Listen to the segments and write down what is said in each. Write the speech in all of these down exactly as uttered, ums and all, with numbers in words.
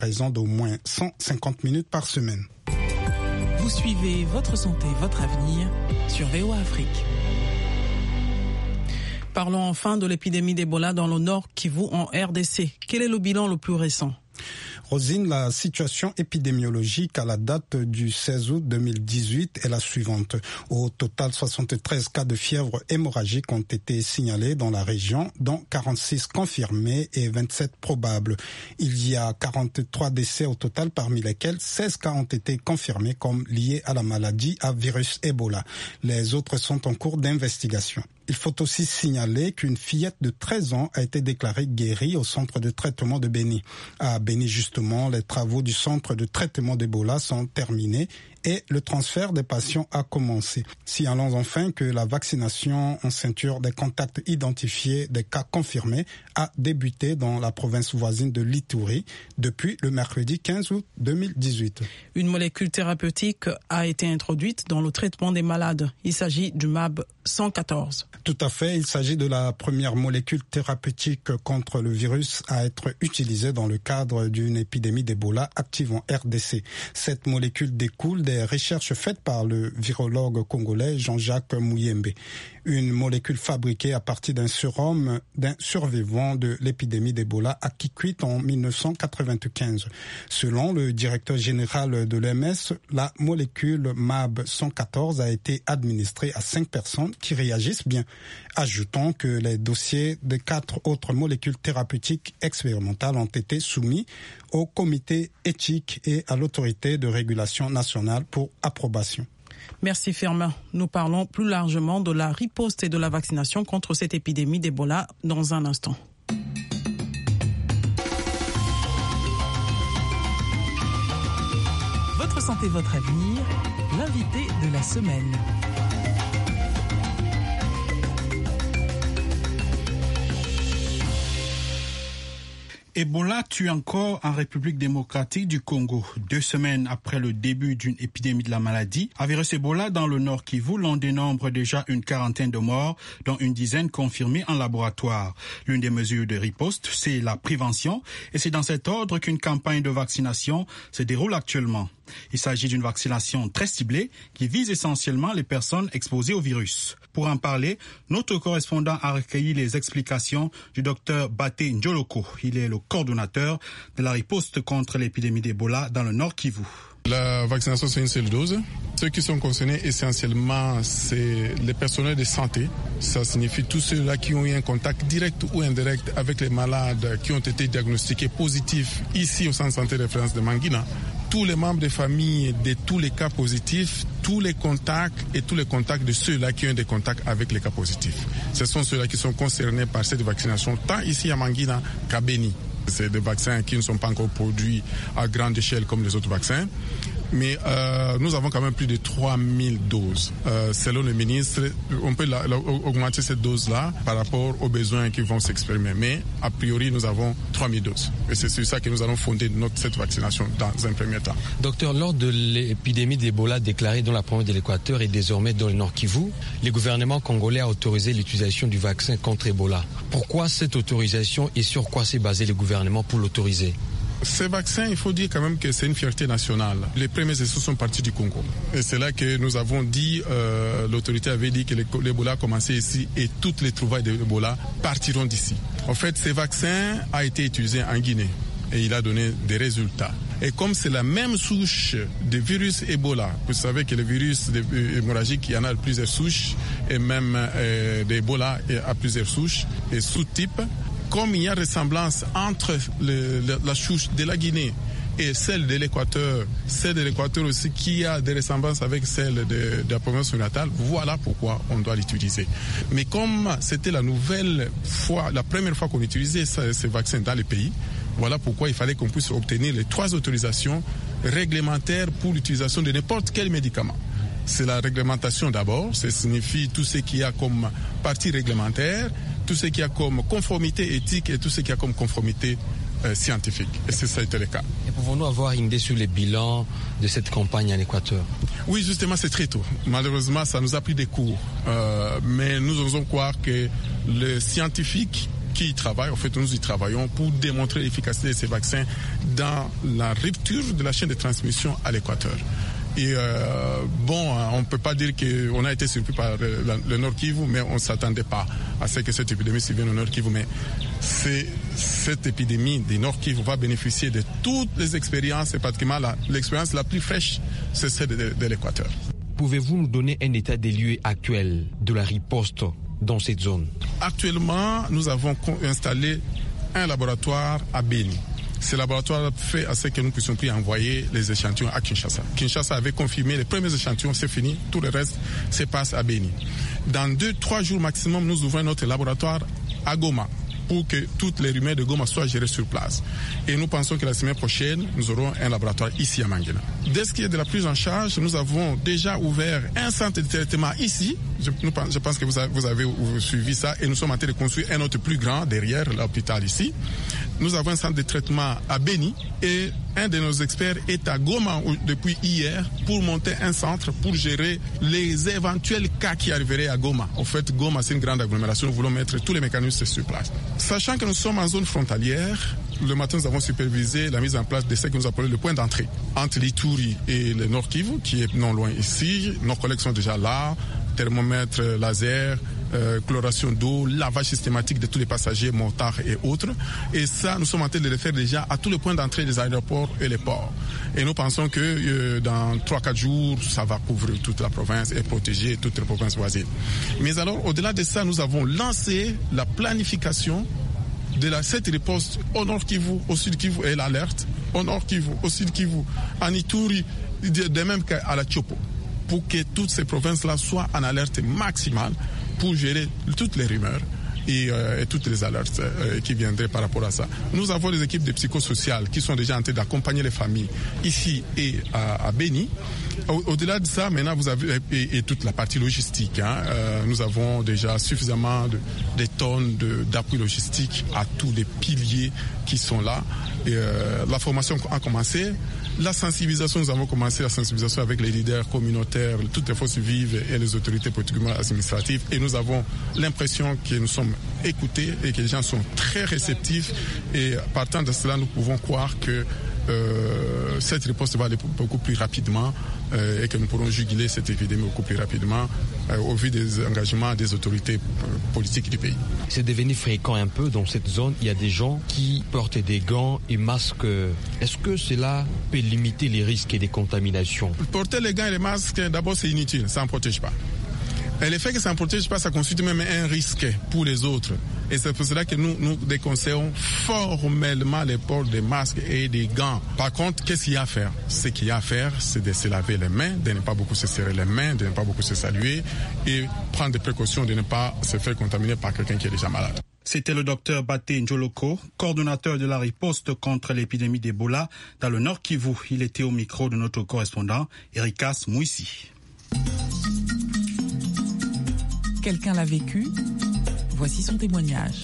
raison d'au moins cent cinquante minutes par semaine. Vous suivez Votre Santé, Votre Avenir sur V O A Afrique. Parlons enfin de l'épidémie d'Ebola dans le Nord Kivu en R D C. Quel est le bilan le plus récent ? Rosine, la situation épidémiologique à la date du seize août deux mille dix-huit est la suivante. Au total, soixante-treize cas de fièvre hémorragique ont été signalés dans la région, dont quarante-six confirmés et vingt-sept probables. Il y a quarante-trois décès au total, parmi lesquels seize cas ont été confirmés comme liés à la maladie à virus Ebola. Les autres sont en cours d'investigation. Il faut aussi signaler qu'une fillette de treize ans a été déclarée guérie au centre de traitement de Béni. À Béni, justement, les travaux du centre de traitement d'Ebola sont terminés et le transfert des patients a commencé. Signalons enfin que la vaccination en ceinture des contacts identifiés des cas confirmés a débuté dans la province voisine de l'Ituri depuis le mercredi quinze août deux mille dix-huit. Une molécule thérapeutique a été introduite dans le traitement des malades. Il s'agit du M A B cent quatorze. Tout à fait, il s'agit de la première molécule thérapeutique contre le virus à être utilisée dans le cadre d'une épidémie d'Ebola active en R D C. Cette molécule découle des recherches faites par le virologue congolais Jean-Jacques Mouyembe. Une molécule fabriquée à partir d'un sérum d'un survivant de l'épidémie d'Ebola à Kikwit en mille neuf cent quatre-vingt-quinze. Selon le directeur général de l'O M S, la molécule M A B cent quatorze a été administrée à cinq personnes qui réagissent bien. Ajoutons que les dossiers de quatre autres molécules thérapeutiques expérimentales ont été soumis au comité éthique et à l'autorité de régulation nationale pour approbation. Merci Firmin. Nous parlons plus largement de la riposte et de la vaccination contre cette épidémie d'Ebola dans un instant. Votre santé, votre avenir, l'invité de la semaine. Ebola tue encore en République démocratique du Congo. Deux semaines après le début d'une épidémie de la maladie, à virus Ebola dans le Nord Kivu, l'on dénombre déjà une quarantaine de morts, dont une dizaine confirmées en laboratoire. L'une des mesures de riposte, c'est la prévention, et c'est dans cet ordre qu'une campagne de vaccination se déroule actuellement. Il s'agit d'une vaccination très ciblée qui vise essentiellement les personnes exposées au virus. Pour en parler, notre correspondant a recueilli les explications du docteur Baté Njoloko. Il est le coordonnateur de la riposte contre l'épidémie d'Ebola dans le Nord Kivu. La vaccination, c'est une seule dose. Ceux qui sont concernés essentiellement, c'est les personnels de santé. Ça signifie tous ceux-là qui ont eu un contact direct ou indirect avec les malades qui ont été diagnostiqués positifs ici au centre de santé de référence de Mangina. Tous les membres de famille de tous les cas positifs, tous les contacts et tous les contacts de ceux-là qui ont des contacts avec les cas positifs. Ce sont ceux-là qui sont concernés par cette vaccination, tant ici à Mangina qu'à Béni. C'est des vaccins qui ne sont pas encore produits à grande échelle comme les autres vaccins. Mais euh, nous avons quand même plus de trois mille doses. Euh, selon le ministre, on peut la, la, augmenter cette dose-là par rapport aux besoins qui vont s'exprimer. Mais a priori, nous avons trois mille doses. Et c'est sur ça que nous allons fonder notre, cette vaccination dans un premier temps. Docteur, lors de l'épidémie d'Ebola déclarée dans la province de l'Équateur et désormais dans le Nord Kivu, le gouvernement congolais a autorisé l'utilisation du vaccin contre Ebola. Pourquoi cette autorisation et sur quoi s'est basé le gouvernement pour l'autoriser ? Ces vaccins, il faut dire quand même que c'est une fierté nationale. Les premiers essais sont partis du Congo. Et c'est là que nous avons dit, euh, l'autorité avait dit que l'Ebola a commencé ici et toutes les trouvailles de l'Ebola partiront d'ici. En fait, ces vaccins a été utilisé en Guinée et il a donné des résultats. Et comme c'est la même souche de virus Ebola, vous savez que le virus hémorragique, il y en a plusieurs souches, et même euh, d'Ebola a plusieurs souches et sous-types. Comme il y a ressemblance entre le, la, la souche de la Guinée et celle de l'Équateur, celle de l'Équateur aussi qui a des ressemblances avec celle de, de la province natale, voilà pourquoi on doit l'utiliser. Mais comme c'était la nouvelle fois, la première fois qu'on utilisait ce, ces vaccins dans le pays, voilà pourquoi il fallait qu'on puisse obtenir les trois autorisations réglementaires pour l'utilisation de n'importe quel médicament. C'est la réglementation d'abord, ça signifie tout ce qu'il y a comme partie réglementaire, tout ce qu'il y a comme conformité éthique et tout ce qu'il y a comme conformité euh, scientifique. Et c'est ça a été le cas. Et pouvons-nous avoir une idée sur les bilans de cette campagne en Équateur ? Oui, justement, c'est très tôt. Malheureusement, ça nous a pris des cours. Euh, mais nous osons croire que les scientifiques qui y travaillent, en fait, nous y travaillons pour démontrer l'efficacité de ces vaccins dans la rupture de la chaîne de transmission à l'Équateur. Et euh, bon, on ne peut pas dire qu'on a été surpris par le, le Nord Kivu, mais on ne s'attendait pas à ce que cette épidémie survienne au Nord Kivu. Mais c'est, cette épidémie du Nord Kivu va bénéficier de toutes les expériences, et pratiquement la, l'expérience la plus fraîche, c'est celle de, de l'Équateur. Pouvez-vous nous donner un état des lieux actuel de la riposte dans cette zone? Actuellement, nous avons installé un laboratoire à Beni. Ce laboratoire fait à ce que nous puissions plus envoyer les échantillons à Kinshasa. Kinshasa avait confirmé les premiers échantillons, c'est fini. Tout le reste se passe à Beni. Dans deux, trois jours maximum, nous ouvrons notre laboratoire à Goma pour que toutes les rumeurs de Goma soient gérées sur place. Et nous pensons que la semaine prochaine, nous aurons un laboratoire ici à Mangina. Dès ce qui est de la prise en charge, nous avons déjà ouvert un centre de traitement ici. Je, nous, je pense que vous avez, vous avez suivi ça et nous sommes en train de construire un autre plus grand derrière l'hôpital ici. Nous avons un centre de traitement à Beni et un de nos experts est à Goma depuis hier pour monter un centre pour gérer les éventuels cas qui arriveraient à Goma. En fait, Goma, c'est une grande agglomération. Nous voulons mettre tous les mécanismes sur place. Sachant que nous sommes en zone frontalière, le matin, nous avons supervisé la mise en place de ce que nous appelons le point d'entrée entre l'Ituri et le Nord Kivu, qui est non loin ici. Nos collègues sont déjà là, thermomètre laser, Euh, chloration d'eau, lavage systématique de tous les passagers, motards et autres. Et ça, nous sommes en train de le faire déjà à tous les points d'entrée des aéroports et les ports. Et nous pensons que euh, dans trois à quatre jours, ça va couvrir toute la province et protéger toute la province voisine. Mais alors, au-delà de ça, nous avons lancé la planification de la, cette riposte au Nord Kivu, au Sud Kivu et l'alerte au Nord Kivu, au Sud Kivu, en Ituri, de, de même qu'à la Tchopo, pour que toutes ces provinces-là soient en alerte maximale pour gérer toutes les rumeurs et, euh, et toutes les alertes euh, qui viendraient par rapport à ça. Nous avons des équipes de psychosociales qui sont déjà en train d'accompagner les familles ici et à, à Beni. Au, au-delà de ça, maintenant, vous avez et, et toute la partie logistique. Hein, euh, nous avons déjà suffisamment de, de tonnes de, d'appui logistique à tous les piliers qui sont là. Et, euh, la formation a commencé. La sensibilisation, nous avons commencé la sensibilisation avec les leaders communautaires, toutes les forces vives et les autorités particulièrement administratives. Et nous avons l'impression que nous sommes écoutés et que les gens sont très réceptifs. Et partant de cela, nous pouvons croire que euh, cette riposte va aller beaucoup plus rapidement euh, et que nous pourrons juguler cette épidémie beaucoup plus rapidement euh, au vu des engagements des autorités euh, politiques du pays. C'est devenu fréquent un peu dans cette zone. Il y a des gens qui portent des gants et masques. Est-ce que cela peut limiter les risques et les contaminations? Porter les gants et les masques, d'abord, c'est inutile. Ça ne protège pas. Et le fait que ça ne protège pas, ça constitue même un risque pour les autres. Et c'est pour cela que nous, nous déconseillons formellement le port des masques et des gants. Par contre, qu'est-ce qu'il y a à faire? Ce qu'il y a à faire, c'est de se laver les mains, de ne pas beaucoup se serrer les mains, de ne pas beaucoup se saluer et prendre des précautions de ne pas se faire contaminer par quelqu'un qui est déjà malade. C'était le docteur Baté Njoloko, coordonnateur de la riposte contre l'épidémie d'Ebola dans le Nord Kivu. Il était au micro de notre correspondant Erikas Mouissi. Quelqu'un l'a vécu? Voici son témoignage.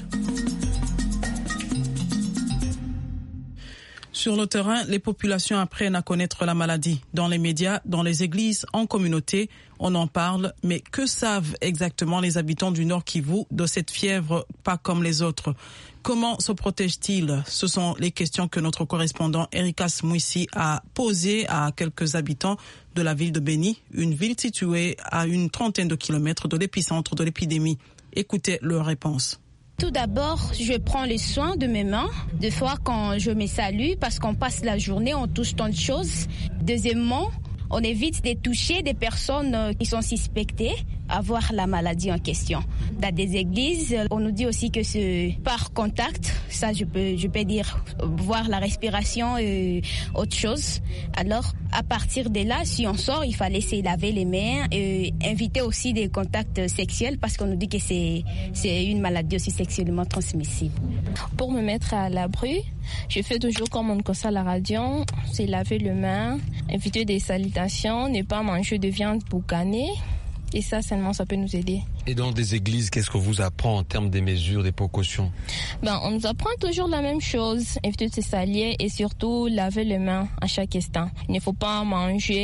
Sur le terrain, les populations apprennent à connaître la maladie. Dans les médias, dans les églises, en communauté, on en parle. Mais que savent exactement les habitants du Nord Kivu de cette fièvre pas comme les autres? Comment se protègent-ils? Ce sont les questions que notre correspondant Erikas Mouissi a posées à quelques habitants de la ville de Beni, une ville située à une trentaine de kilomètres de l'épicentre de l'épidémie. Écoutez leur réponse. Tout d'abord, je prends les soins de mes mains. Des fois, quand je me salue, parce qu'on passe la journée, on touche tant de choses. Deuxièmement, on évite de toucher des personnes qui sont suspectées avoir la maladie en question. Dans des églises, on nous dit aussi que c'est par contact, ça je peux, je peux dire, voir la respiration et autre chose. Alors, à partir de là, si on sort, il fallait se laver les mains et éviter aussi des contacts sexuels parce qu'on nous dit que c'est, c'est une maladie aussi sexuellement transmissible. Pour me mettre à l'abri, je fais toujours comme on conseille à la radio, c'est laver les mains, éviter des salutations, ne pas manger de viande boucanée. Et ça, seulement, ça peut nous aider. Et dans des églises, qu'est-ce qu'on vous apprend en termes des mesures, des précautions? Ben, on nous apprend toujours la même chose, éviter de se salir et surtout laver les mains à chaque instant. Il ne faut pas manger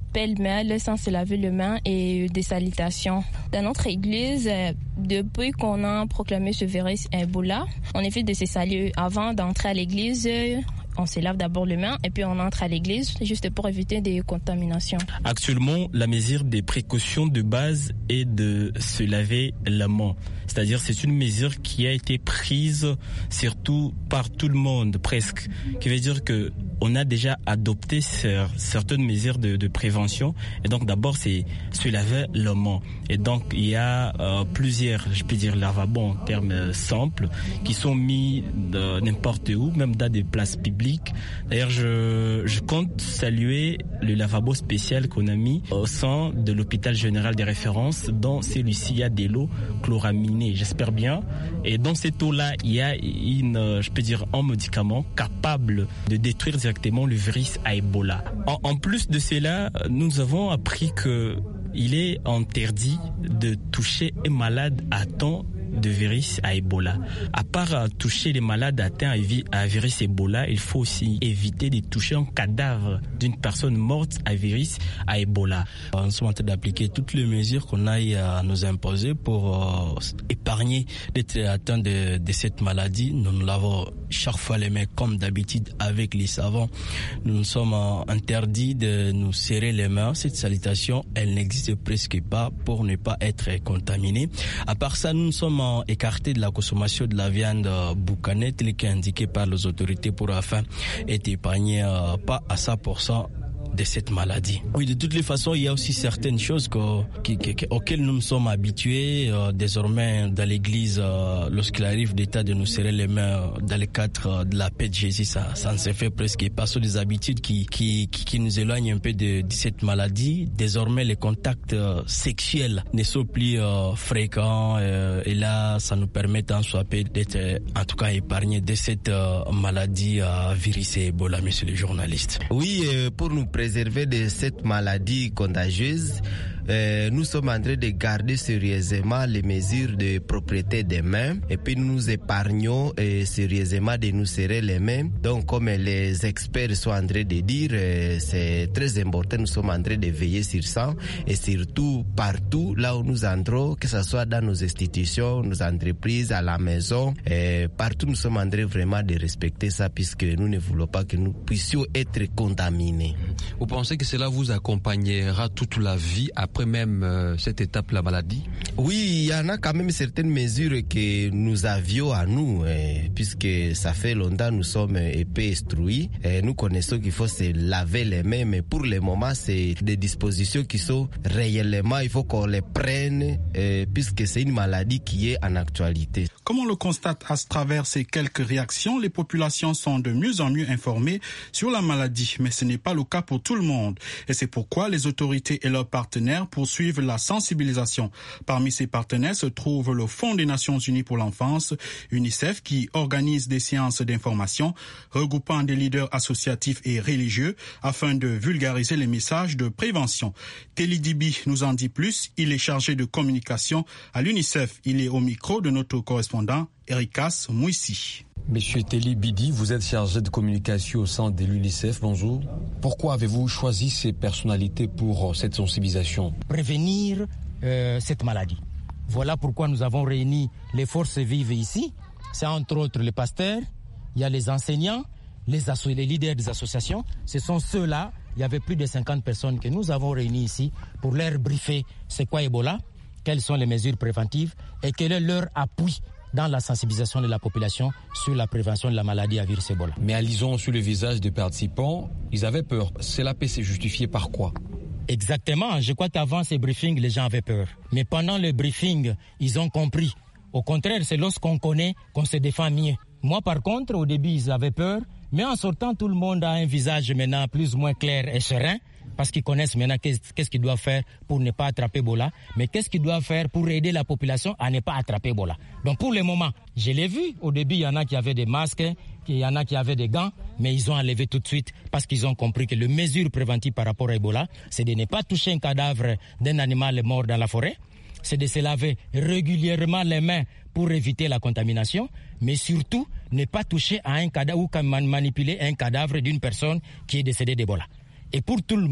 pêle-mêle sans se laver les mains et des salutations. Dans notre église, depuis qu'on a proclamé ce virus Ebola, on évite de se saluer avant d'entrer à l'église. On se lave d'abord les mains et puis on entre à l'église juste pour éviter des contaminations. Actuellement, la mesure des précautions de base est de se laver la main. C'est-à-dire c'est une mesure qui a été prise surtout par tout le monde presque. Qui veut dire que on a déjà adopté certaines mesures de, de prévention. Et donc d'abord c'est se laver la main. Et donc il y a euh, plusieurs, je peux dire lavabos en termes simples, qui sont mis de n'importe où, même dans des places publiques. D'ailleurs je, je compte saluer le lavabo spécial qu'on a mis au sein de l'hôpital général des références. Dans celui-ci il y a de l'eau chloraminée, j'espère bien. Et dans cette eau-là il y a une, je peux dire un médicament capable de détruire directement le virus à Ebola. En, en plus de cela, nous avons appris que il est interdit de toucher un malade atteint de virus à Ebola. À part toucher les malades atteints à virus Ebola, il faut aussi éviter de toucher un cadavre d'une personne morte à virus à Ebola. Nous sommes en train d'appliquer toutes les mesures qu'on a à nous imposer pour euh, épargner d'être atteint de, de cette maladie. Nous nous lavons chaque fois les mains comme d'habitude avec les savons. Nous nous sommes interdits de nous serrer les mains. Cette salutation, elle n'existe presque pas pour ne pas être contaminés. À part ça, nous nous sommes écartés de la consommation de la viande boucanée, telle qu'indiquée par les autorités pour afin d'être épargnés euh, pas à cent pour cent de cette maladie. Oui, de toutes les façons, il y a aussi certaines choses que, qui, qui, auxquelles nous nous sommes habitués. Euh, désormais, dans l'église, euh, lorsqu'il arrive d'état de nous serrer les mains dans le cadre de la paix de Jésus, ça, ça ne se fait presque pas. Ce sont des habitudes qui, qui, qui, qui nous éloignent un peu de, de cette maladie. Désormais, les contacts euh, sexuels ne sont plus euh, fréquents euh, et là, ça nous permet en soit peu d'être, euh, en tout cas, épargnés de cette euh, maladie euh, virus et Ebola, monsieur le journaliste. Oui, euh, pour nous préserver de cette maladie contagieuse, euh, nous sommes en train de garder sérieusement les mesures de propreté des mains et puis nous nous épargnons euh, sérieusement de nous serrer les mains. Donc comme les experts sont en train de dire, euh, c'est très important, nous sommes en train de veiller sur ça et surtout partout là où nous entrons, que ce soit dans nos institutions, nos entreprises, à la maison, euh, partout nous sommes en train vraiment de respecter ça puisque nous ne voulons pas que nous puissions être contaminés. Vous pensez que cela vous accompagnera toute la vie après même euh, cette étape, la maladie? Oui, il y en a quand même certaines mesures que nous avions à nous, eh, puisque ça fait longtemps nous sommes épais instruits. Eh, nous connaissons qu'il faut se laver les mains, mais pour le moment, c'est des dispositions qui sont réellement, il faut qu'on les prenne, eh, puisque c'est une maladie qui est en actualité. Comme on le constate à travers ces quelques réactions, les populations sont de mieux en mieux informées sur la maladie, mais ce n'est pas le cas pour tout le monde. Et c'est pourquoi les autorités et leurs partenaires poursuivent la sensibilisation. Parmi ces partenaires se trouve le Fonds des Nations Unies pour l'enfance, UNICEF, qui organise des séances d'information regroupant des leaders associatifs et religieux afin de vulgariser les messages de prévention. Kelly Dibi nous en dit plus. Il est chargé de communication à l'UNICEF. Il est au micro de notre correspondant Erikas Mouissi. Monsieur Telly Bidi, vous êtes chargé de communication au sein de l'UNICEF. Bonjour. Pourquoi avez-vous choisi ces personnalités pour cette sensibilisation? Prévenir euh, cette maladie. Voilà pourquoi nous avons réuni les forces vives ici. C'est entre autres les pasteurs, il y a les enseignants, les, asso- les leaders des associations. Ce sont ceux-là, il y avait plus de cinquante personnes que nous avons réunies ici pour leur briefer c'est quoi Ebola, quelles sont les mesures préventives et quel est leur appui dans la sensibilisation de la population sur la prévention de la maladie à virus Ebola. Mais en lisant sur le visage des participants, ils avaient peur. Cela peut se justifier par quoi? Exactement. Je crois qu'avant ces briefings, les gens avaient peur. Mais pendant le briefing, ils ont compris. Au contraire, c'est lorsqu'on connaît qu'on se défend mieux. Moi, par contre, au début, ils avaient peur. Mais en sortant, tout le monde a un visage maintenant plus ou moins clair et serein. Parce qu'ils connaissent maintenant qu'est-ce qu'ils doivent faire pour ne pas attraper Ebola, mais qu'est-ce qu'ils doivent faire pour aider la population à ne pas attraper Ebola. Donc pour le moment, je l'ai vu, au début il y en a qui avaient des masques, il y en a qui avaient des gants, mais ils ont enlevé tout de suite parce qu'ils ont compris que les mesures préventives par rapport à Ebola, c'est de ne pas toucher un cadavre d'un animal mort dans la forêt, c'est de se laver régulièrement les mains pour éviter la contamination, mais surtout ne pas toucher à un cadavre ou manipuler un cadavre d'une personne qui est décédée d'Ebola. Et pour tout le monde,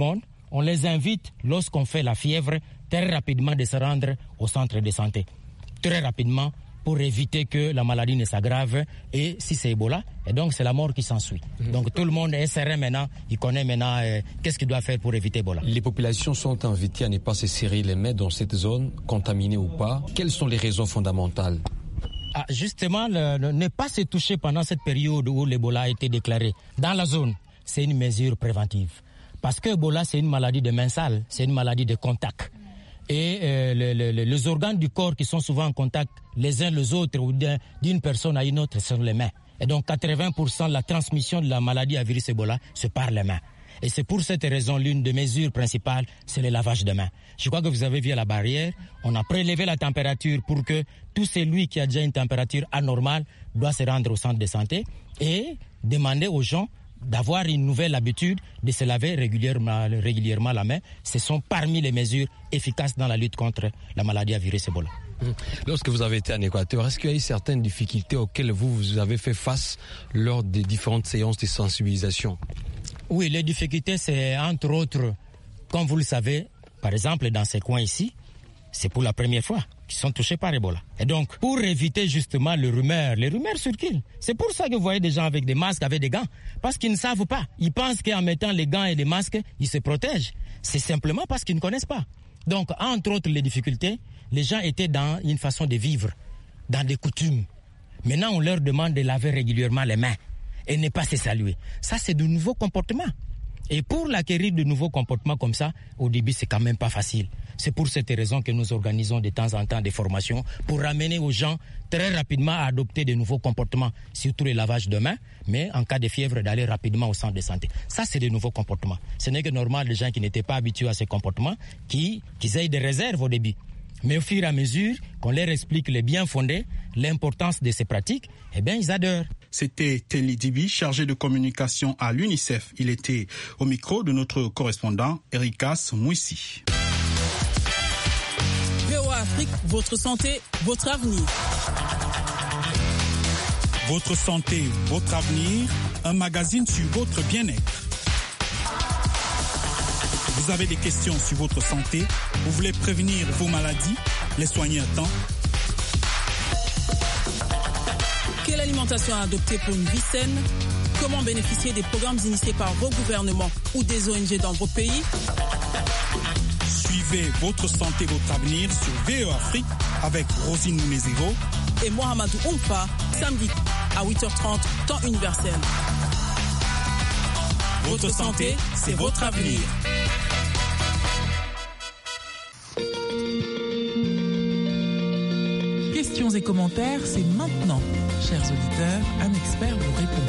on les invite, lorsqu'on fait la fièvre, très rapidement de se rendre au centre de santé. Très rapidement, pour éviter que la maladie ne s'aggrave. Et si c'est Ebola, et donc c'est la mort qui s'ensuit. Mmh. Donc tout le monde est serein maintenant, il connaît maintenant euh, qu'est-ce qu'il doit faire pour éviter Ebola. Les populations sont invitées à ne pas se serrer les mains dans cette zone, contaminée ou pas. Quelles sont les raisons fondamentales? Ah, justement, le, le, ne pas se toucher pendant cette période où l'Ebola a été déclaré dans la zone, c'est une mesure préventive. Parce que Ebola, c'est une maladie de main sale, c'est une maladie de contact. Et euh, le, le, les organes du corps qui sont souvent en contact les uns les autres ou d'une personne à une autre sont les mains. Et donc quatre-vingts pour cent de la transmission de la maladie à virus Ebola se par les mains. Et c'est pour cette raison l'une des mesures principales, c'est le lavage de mains. Je crois que vous avez vu à la barrière, on a prélevé la température pour que tout celui qui a déjà une température anormale doit se rendre au centre de santé et demander aux gens d'avoir une nouvelle habitude de se laver régulièrement, régulièrement la main. Ce sont parmi les mesures efficaces dans la lutte contre la maladie à virus Ebola. Lorsque vous avez été en Équateur, est-ce qu'il y a eu certaines difficultés auxquelles vous, vous avez fait face lors des différentes séances de sensibilisation? Oui, les difficultés, c'est entre autres, comme vous le savez, par exemple dans ces coins ici, c'est pour la première fois qu'ils sont touchés par Ebola. Et donc, pour éviter justement les rumeurs, les rumeurs circulent. C'est pour ça que vous voyez des gens avec des masques, avec des gants. Parce qu'ils ne savent pas. Ils pensent qu'en mettant les gants et les masques, ils se protègent. C'est simplement parce qu'ils ne connaissent pas. Donc, entre autres les difficultés, les gens étaient dans une façon de vivre, dans des coutumes. Maintenant, on leur demande de laver régulièrement les mains et ne pas se saluer. Ça, c'est de nouveaux comportements. Et pour l'acquérir de nouveaux comportements comme ça, au début, c'est quand même pas facile. C'est pour cette raison que nous organisons de temps en temps des formations pour ramener aux gens très rapidement à adopter de nouveaux comportements, surtout le lavage de mains, mais en cas de fièvre, d'aller rapidement au centre de santé. Ça, c'est de nouveaux comportements. Ce n'est que normal, les gens qui n'étaient pas habitués à ces comportements, qui, qui aient des réserves au début. Mais au fur et à mesure qu'on leur explique les bien fondés, l'importance de ces pratiques, eh bien, ils adorent. C'était Telly Dibi, chargé de communication à l'UNICEF. Il était au micro de notre correspondant Erikas Mouissi. V O A Afrique, votre santé, votre avenir. Votre santé, votre avenir, un magazine sur votre bien-être. Vous avez des questions sur votre santé, vous voulez prévenir vos maladies, les soigner à temps. Quelle alimentation adopter pour une vie saine? Comment bénéficier des programmes initiés par vos gouvernements ou des O N G dans vos pays? Suivez votre santé, votre avenir sur V O A Afrique avec Rosine Mounezero et Mohamedou Oumfa, samedi à huit heures trente, temps universel. Votre santé, c'est votre avenir. Questions et commentaires, c'est maintenant. Chers auditeurs, un expert vous répond.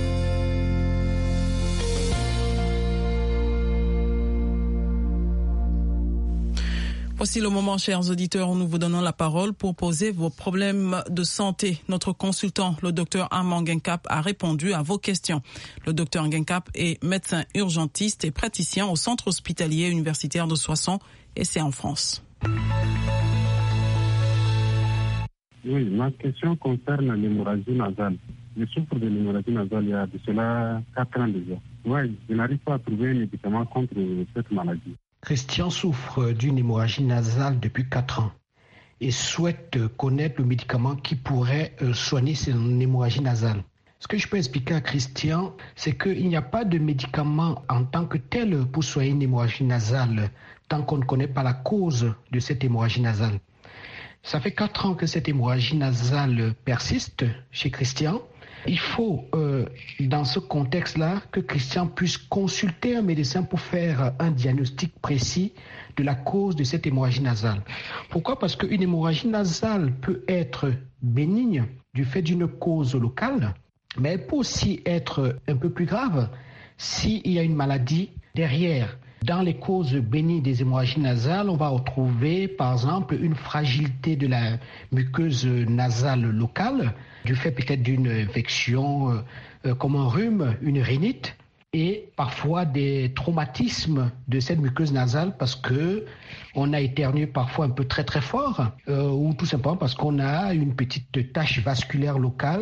Voici le moment, chers auditeurs, où nous vous donnons la parole pour poser vos problèmes de santé. Notre consultant, le docteur Armand Guincap, a répondu à vos questions. Le docteur Guincap est médecin urgentiste et praticien au centre hospitalier universitaire de Soissons, et c'est en France. Oui, ma question concerne l'hémorragie nasale. Je souffre de l'hémorragie nasale il y a de cela quatre ans déjà. Oui, je n'arrive pas à trouver un médicament contre cette maladie. Christian souffre d'une hémorragie nasale depuis quatre ans et souhaite connaître le médicament qui pourrait soigner son hémorragie nasale. Ce que je peux expliquer à Christian, c'est qu'il n'y a pas de médicament en tant que tel pour soigner une hémorragie nasale tant qu'on ne connaît pas la cause de cette hémorragie nasale. Ça fait quatre ans que cette hémorragie nasale persiste chez Christian. Il faut, euh, dans ce contexte-là, que Christian puisse consulter un médecin pour faire un diagnostic précis de la cause de cette hémorragie nasale. Pourquoi ? Parce qu'une hémorragie nasale peut être bénigne du fait d'une cause locale, mais elle peut aussi être un peu plus grave s'il y a une maladie derrière. Dans les causes bénignes des hémorragies nasales, on va retrouver par exemple une fragilité de la muqueuse nasale locale, du fait peut-être d'une infection euh, comme un rhume, une rhinite, et parfois des traumatismes de cette muqueuse nasale parce que on a éternué parfois un peu très très fort, euh, ou tout simplement parce qu'on a une petite tache vasculaire locale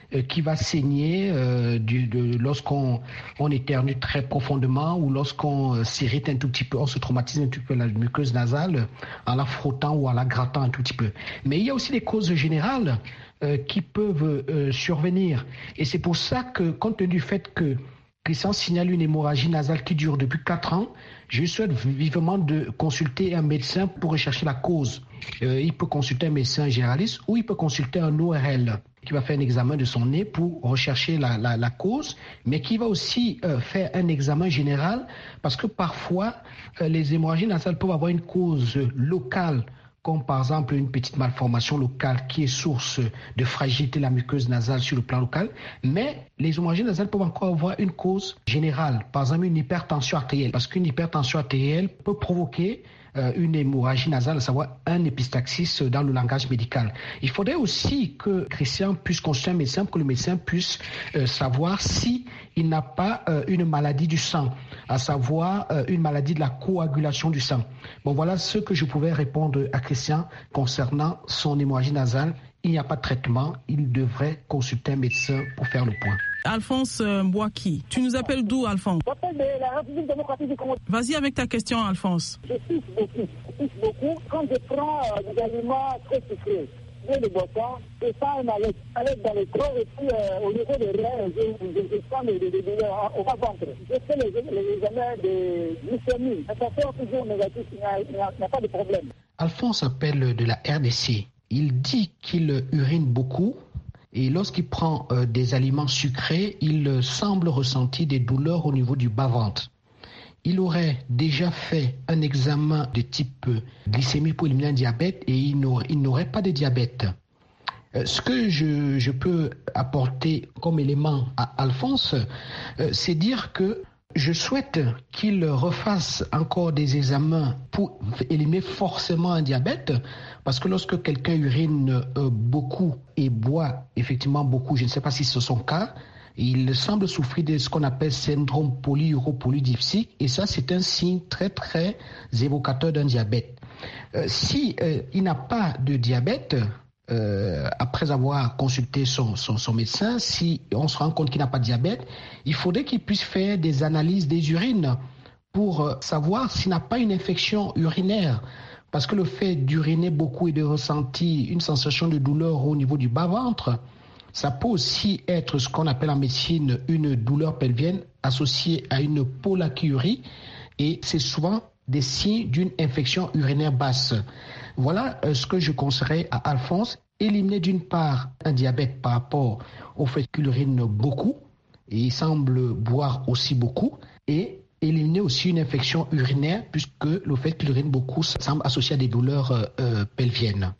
euh, qui va saigner euh, du, de, lorsqu'on on éternue très profondément ou lorsqu'on euh, s'irrite un tout petit peu, on se traumatise un tout petit peu la muqueuse nasale en la frottant ou en la grattant un tout petit peu. Mais il y a aussi des causes générales euh, qui peuvent euh, survenir. Et c'est pour ça que, compte tenu du fait que Christian signale une hémorragie nasale qui dure depuis quatre ans, je souhaite vivement de consulter un médecin pour rechercher la cause. Euh, il peut consulter un médecin généraliste ou il peut consulter un O R L qui va faire un examen de son nez pour rechercher la, la, la cause, mais qui va aussi euh, faire un examen général parce que parfois euh, les hémorragies nasales peuvent avoir une cause locale, comme par exemple une petite malformation locale qui est source de fragilité de la muqueuse nasale sur le plan local, mais les hémorragies nasales peuvent encore avoir une cause générale, par exemple une hypertension artérielle, parce qu'une hypertension artérielle peut provoquer euh, une hémorragie nasale, à savoir un épistaxis dans le langage médical. Il faudrait aussi que Christian puisse consulter un médecin pour que le médecin puisse euh, savoir si il n'a pas euh, une maladie du sang, à savoir euh, une maladie de la coagulation du sang. Bon, voilà ce que je pouvais répondre à Christian concernant son hémorragie nasale. Il n'y a pas de traitement, il devrait consulter un médecin pour faire le point. Alphonse Mbouaki, tu nous appelles d'où, Alphonse? De la République démocratique du Congo. Vas-y avec ta question, Alphonse. Je touche beaucoup, je touche beaucoup. Quand je prends euh, des aliments très sucrés, de boisson, je sens une alerte, alerte dans le corps et puis euh, au niveau des reins, je, je, je sens des douleurs au bas-ventre. Je fais les, les examens de glycémie, ça sort toujours négatif, il n'y a, il n'y a, il n'y a pas de problème. Alphonse appelle de la R D C. Il dit qu'il urine beaucoup et lorsqu'il prend euh, des aliments sucrés, il semble ressentir des douleurs au niveau du bas-ventre. Il aurait déjà fait un examen de type glycémie pour éliminer un diabète et il n'aurait, il n'aurait pas de diabète. Euh, ce que je, je peux apporter comme élément à Alphonse, euh, c'est dire que je souhaite qu'il refasse encore des examens pour éliminer forcément un diabète, parce que lorsque quelqu'un urine euh, beaucoup et boit effectivement beaucoup, je ne sais pas si c'est son cas, il semble souffrir de ce qu'on appelle syndrome polyuropolydipsique, et ça c'est un signe très très évocateur d'un diabète. Euh, si euh, il n'a pas de diabète, Euh, après avoir consulté son, son, son médecin, si on se rend compte qu'il n'a pas de diabète, il faudrait qu'il puisse faire des analyses des urines pour euh, savoir s'il n'a pas une infection urinaire. Parce que le fait d'uriner beaucoup et de ressentir une sensation de douleur au niveau du bas-ventre, ça peut aussi être ce qu'on appelle en médecine une douleur pelvienne associée à une pollakiurie, et c'est souvent des signes d'une infection urinaire basse. Voilà euh, ce que je conseillerais à Alphonse. Éliminer d'une part un diabète par rapport au fait qu'il urine beaucoup et il semble boire aussi beaucoup, et éliminer aussi une infection urinaire puisque le fait qu'il urine beaucoup semble associé à des douleurs euh, pelviennes.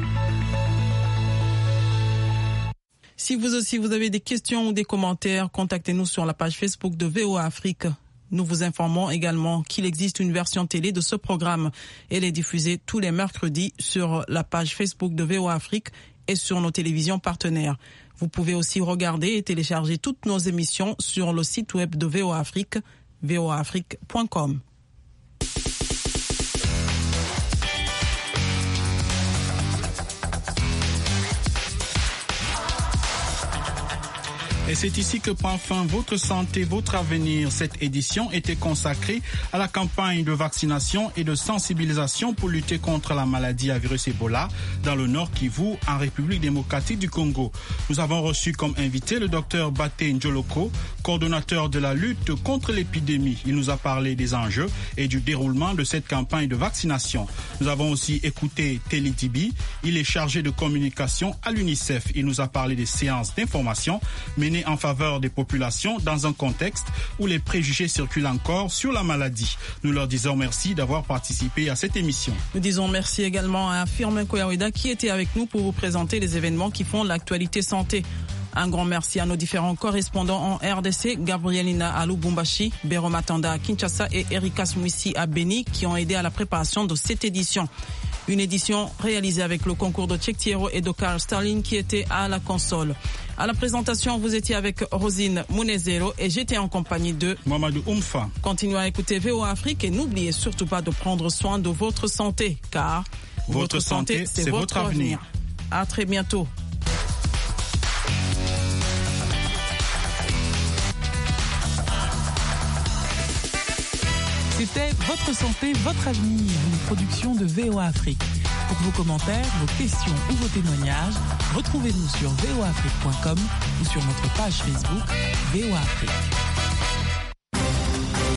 Si vous aussi vous avez des questions ou des commentaires, contactez-nous sur la page Facebook de V O A Afrique. Nous vous informons également qu'il existe une version télé de ce programme. Elle est diffusée tous les mercredis sur la page Facebook de V O A Afrique et sur nos télévisions partenaires. Vous pouvez aussi regarder et télécharger toutes nos émissions sur le site web de V O A Afrique, v o a afrique point com. Et c'est ici que prend fin votre santé, votre avenir. Cette édition était consacrée à la campagne de vaccination et de sensibilisation pour lutter contre la maladie à virus Ebola dans le Nord Kivu, en République démocratique du Congo. Nous avons reçu comme invité le docteur Baté Njoloko, coordonnateur de la lutte contre l'épidémie. Il nous a parlé des enjeux et du déroulement de cette campagne de vaccination. Nous avons aussi écouté Teli Dibi. Il est chargé de communication à l'UNICEF. Il nous a parlé des séances d'information menées en faveur des populations dans un contexte où les préjugés circulent encore sur la maladie. Nous leur disons merci d'avoir participé à cette émission. Nous disons merci également à Firmin Koyaweda qui était avec nous pour vous présenter les événements qui font l'actualité santé. Un grand merci à nos différents correspondants en R D C, Gabrielina à Lubumbashi, Bero Matanda à Kinshasa et Erika Smouissi à Beni qui ont aidé à la préparation de cette édition. Une édition réalisée avec le concours de Tchèque Thiero et de Carl Starling qui était à la console. À la présentation, vous étiez avec Rosine Mounezero et j'étais en compagnie de Mamadou Oumfa. Continuez à écouter V O A Afrique et n'oubliez surtout pas de prendre soin de votre santé, car votre, votre santé, santé, c'est, c'est votre avenir. avenir. À très bientôt. C'était Votre santé, votre avenir, une production de V O A Afrique. Pour vos commentaires, vos questions ou vos témoignages, retrouvez-nous sur v o afrique point com ou sur notre page Facebook V O A Afrique.